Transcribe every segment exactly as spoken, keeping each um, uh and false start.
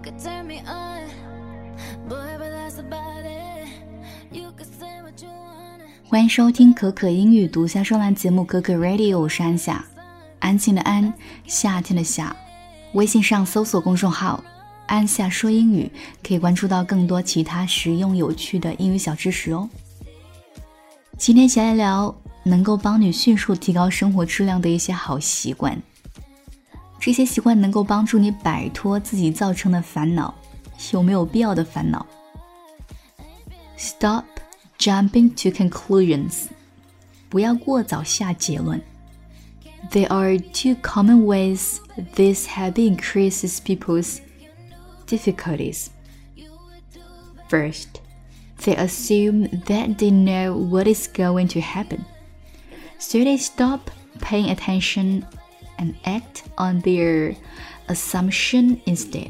could turn me on, boy, but that's about it. You could say what you wanna. 欢迎收听可可英语独家专栏节目可可 Radio， 我是安夏，安静的安，夏天的夏。微信上搜索公众号安夏说英语，可以关注到更多其他实用有趣的英语小知识哦。今天一起来聊能够帮你迅速提高生活质量的一些好习惯。这些习惯能够帮助你摆脱自己造成的烦恼，有没有必要的烦恼？ Stop jumping to conclusions， 不要过早下结论。There are two common ways this habit increases people's difficulties. First, they assume that they know what is going to happen, so they stop paying attention and act on their assumption instead.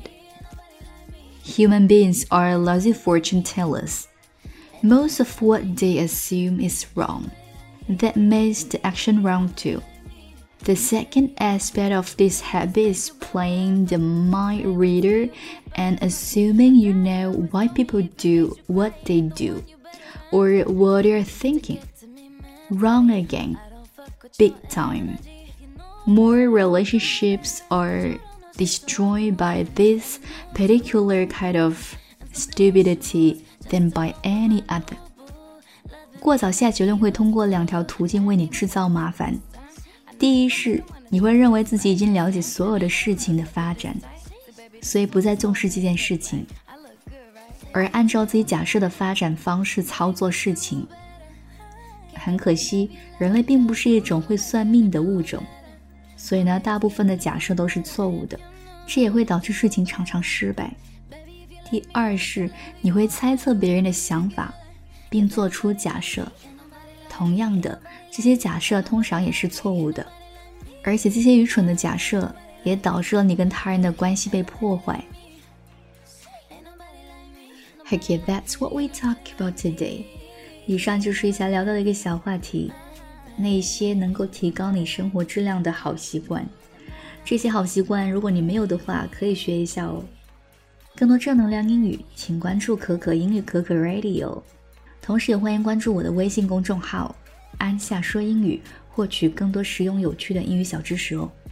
Human beings are lousy fortune tellers. Most of what they assume is wrong. That makes the action wrong too. The second aspect of this habit is playing the mind reader and assuming you know why people do what they do or what they're thinking. Wrong again. Big time. More relationships are destroyed by this particular kind of stupidity than by any other. 过早下结论会通过两条途径为你制造麻烦。第一是你会认为自己已经了解所有的事情的发展，所以不再重视这件事情，而按照自己假设的发展方式操作事情。很可惜，人类并不是一种会算命的物种，所以呢，大部分的假设都是错误的，这也会导致事情常常失败。第二是你会猜测别人的想法，并做出假设。同样的，这些假设通常也是错误的，而且这些愚蠢的假设也导致了你跟他人的关系被破坏。Okay, that's what we talk about today. 以上就是一下聊到的一个小话题，那些能够提高你生活质量的好习惯。这些好习惯如果你没有的话，可以学一下哦。更多正能量英语，请关注可可英语可可 Radio， 同时也欢迎关注我的微信公众号安夏说英语，获取更多实用有趣的英语小知识哦。